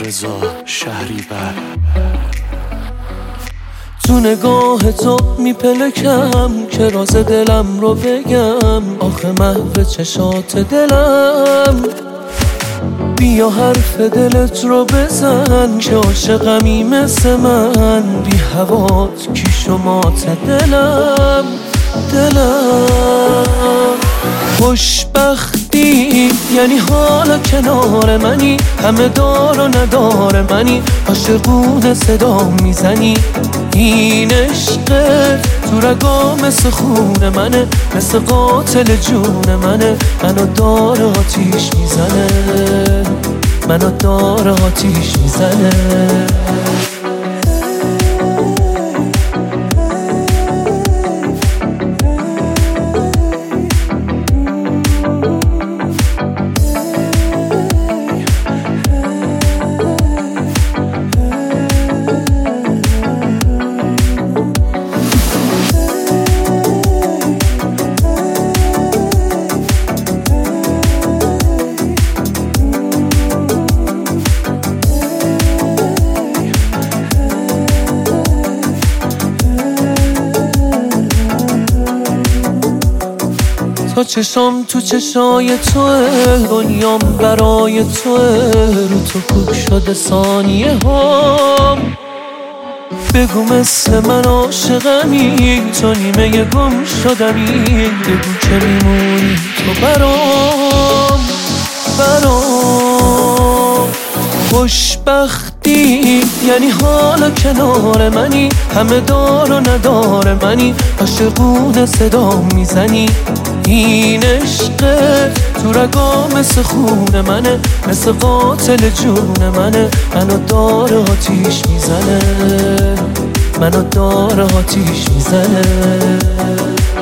رضا شهریور. تو نگاه تو میپلکم که راز دلم رو بگم، آخه محو چشات دلم. بیا حرف دلت رو بزن که عاشقمی مثل من، بی هوات کی شمات دلم. خوشبختی یعنی حالا کنار منی، همه دار و ندار منی، عاشقونه صدا میزنی. این عشقت تو رگا مثل خون منه، مثل قاتل جون منه، منو دار آتیش میزنه، منو دار آتیش میزنه. تا چشام تو چشای توه، دنیام برای توه، رو تو کوک شده ثانیه هم. بگو مثل من عاشقمی، تو نیمه گم شدمی، بگو که میمونی تو برام. خوشبختی یعنی حالا کنار منی، همه دار و ندار منی، عاشقونه صدا میزنی. این عشقت تو رگا مثل خون منه، مثل قاتل جون منه، منو دار آتیش میزنه، منو دار آتیش میزنه.